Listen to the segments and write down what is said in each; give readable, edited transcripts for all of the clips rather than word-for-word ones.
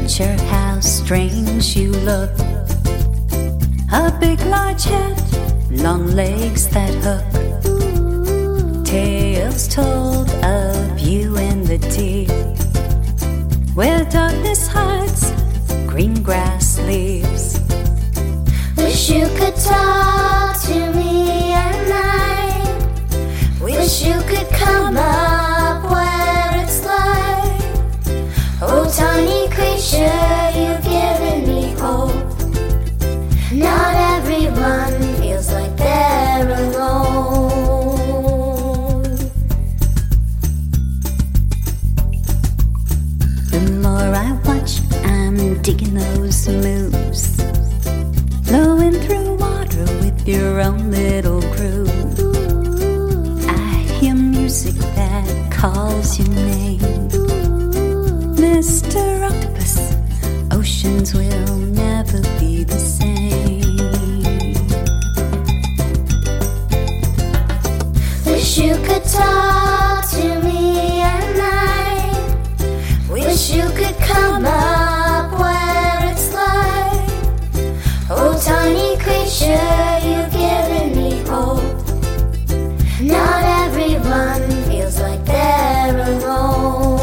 picture how strange you look. A big large head, long legs that hook. Tales told of you in the deep, where darkness hides, green grass leaves. Wish you could talk to me at night. Wish you could come up where it's light. Oh, tiny creature, you've given me hope. Not everyone feels like they're alone. The more I watch, I'm digging those moves, flowing through water with your own little groove. I hear music that calls your name, Mr. Octopus. Oceans will never be the same. Wish you could talk to me at night. Wish you could come up where it's light. Oh, tiny creature, you've given me hope. Not everyone feels like they're alone.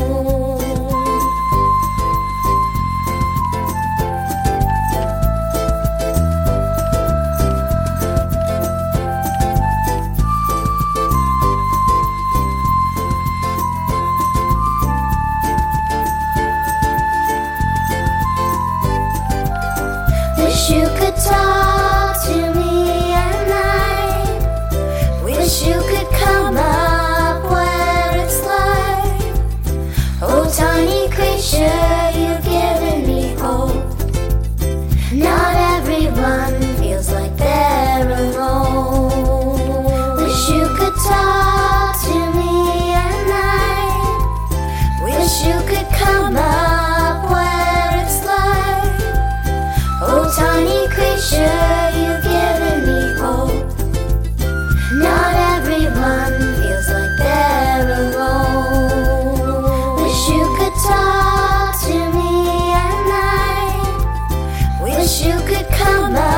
Wish you could talk to me at night. Wish you could come up where it's light. Oh, tiny creature, you've given me hope. Not everyone feels like they're alone. Wish you could talk to me at night. Wish you could come up where it's light. Oh, tiny creature, you've given me hope. Not everyone feels like they're alone. Wish you could talk to me at night. Wish you could come up